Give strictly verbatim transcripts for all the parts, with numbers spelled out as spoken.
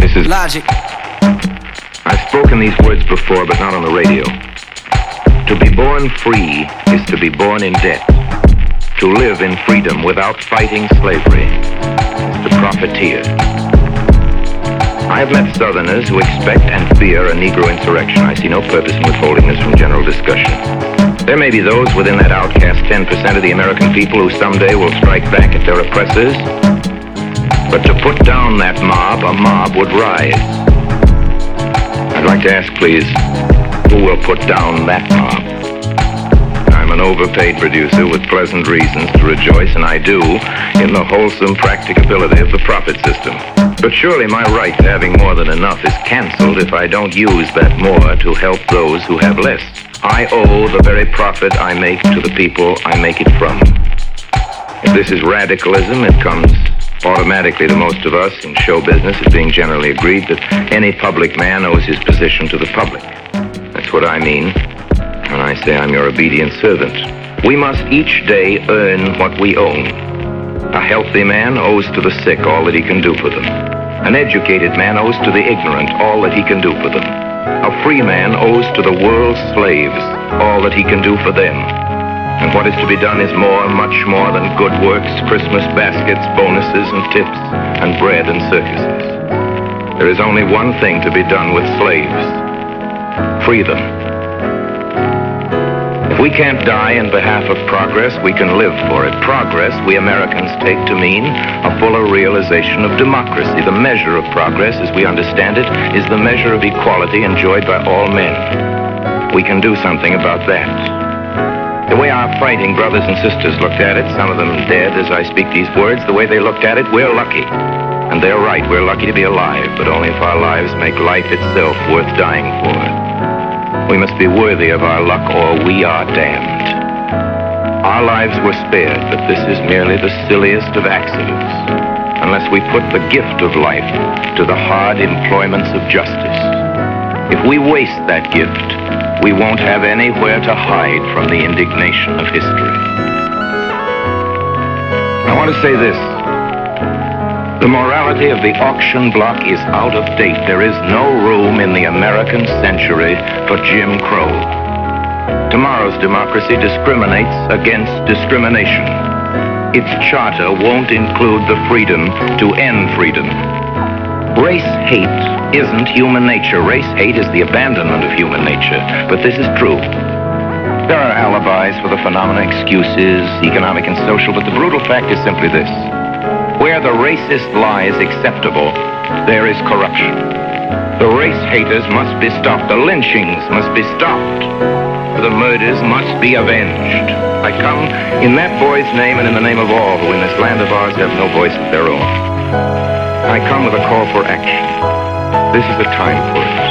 This is Logic. I've spoken these words before, but not on the radio. To be born free is to be born in debt. To live in freedom without fighting slavery is to profiteer. I have met Southerners who expect and fear a Negro insurrection. I see no purpose in withholding this from general discussion. There may be those within that outcast ten percent of the American people who someday will strike back at their oppressors. But to put down that mob, a mob would rise. I'd like to ask, please, who will put down that mob? I'm an overpaid producer with pleasant reasons to rejoice, and I do, in the wholesome practicability of the profit system. But surely my right to having more than enough is canceled if I don't use that more to help those who have less. I owe the very profit I make to the people I make it from. If this is radicalism, it comes automatically to most of us in show business as being generally agreed that any public man owes his position to the public. That's what I mean when I say I'm your obedient servant. We must each day earn what we own. A healthy man owes to the sick all that he can do for them. An educated man owes to the ignorant all that he can do for them. A free man owes to the world's slaves all that he can do for them. And what is to be done is more, much more than good works, Christmas baskets, bonuses and tips, and bread and circuses. There is only one thing to be done with slaves. Free them. If we can't die in behalf of progress, we can live for it. Progress, we Americans take to mean a fuller realization of democracy. The measure of progress, as we understand it, is the measure of equality enjoyed by all men. We can do something about that. The way our fighting brothers and sisters looked at it, some of them dead as I speak these words, the way they looked at it, we're lucky. And they're right, we're lucky to be alive, but only if our lives make life itself worth dying for. We must be worthy of our luck or we are damned. Our lives were spared, but this is merely the silliest of accidents, unless we put the gift of life to the hard employments of justice. If we waste that gift, we won't have anywhere to hide from the indignation of history. I want to say this. The morality of the auction block is out of date. There is no room in the American century for Jim Crow. Tomorrow's democracy discriminates against discrimination. Its charter won't include the freedom to end freedom. Race hate isn't human nature. Race hate is the abandonment of human nature. But this is true. There are alibis for the phenomena, excuses, economic and social, but the brutal fact is simply this. Where the racist lie is acceptable, there is corruption. The race haters must be stopped. The lynchings must be stopped. The murders must be avenged. I come in that boy's name and in the name of all who in this land of ours have no voice of their own. I come with a call for action. This is the time for it.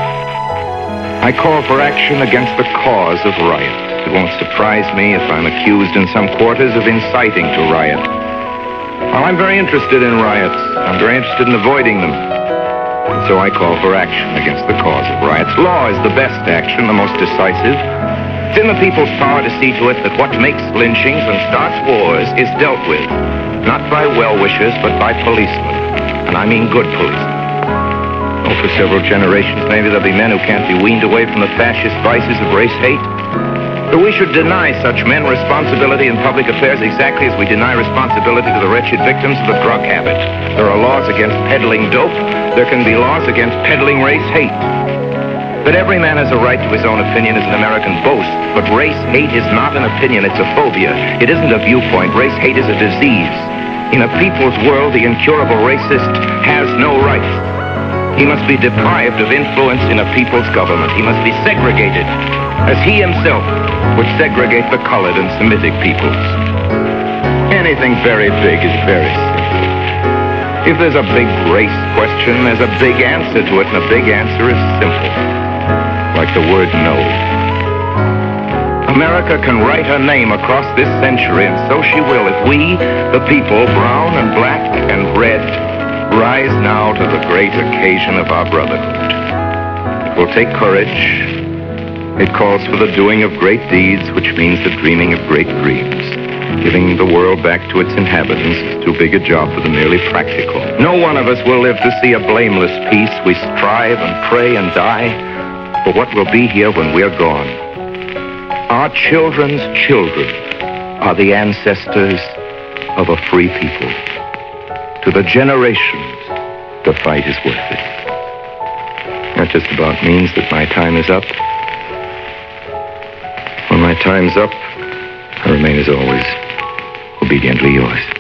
I call for action against the cause of riot. It won't surprise me if I'm accused in some quarters of inciting to riot. Well, I'm very interested in riots. I'm very interested in avoiding them. And so I call for action against the cause of riots. Law is the best action, the most decisive. It's in the people's power to see to it that what makes lynchings and starts wars is dealt with, not by well-wishers, but by policemen. And I mean good policemen. Oh, for several generations, maybe there'll be men who can't be weaned away from the fascist vices of race hate. But we should deny such men responsibility in public affairs exactly as we deny responsibility to the wretched victims of the drug habit. There are laws against peddling dope. There can be laws against peddling race hate. But every man has a right to his own opinion as an American boast. But race hate is not an opinion, it's a phobia. It isn't a viewpoint. Race hate is a disease. In a people's world, the incurable racist has no rights. He must be deprived of influence in a people's government. He must be segregated, as he himself would segregate the colored and Semitic peoples. Anything very big is very simple. If there's a big race question, there's a big answer to it, and the big answer is simple, like the word no. America can write her name across this century, and so she will if we, the people, brown and black and red, rise now to the great occasion of our brotherhood. It will take courage. It calls for the doing of great deeds, which means the dreaming of great dreams. Giving the world back to its inhabitants is too big a job for the merely practical. No one of us will live to see a blameless peace. We strive and pray and die for what will be here when we're gone. Our children's children are the ancestors of a free people. To the generations, the fight is worth it. That just about means that my time is up. When my time's up, I remain as always, obediently yours.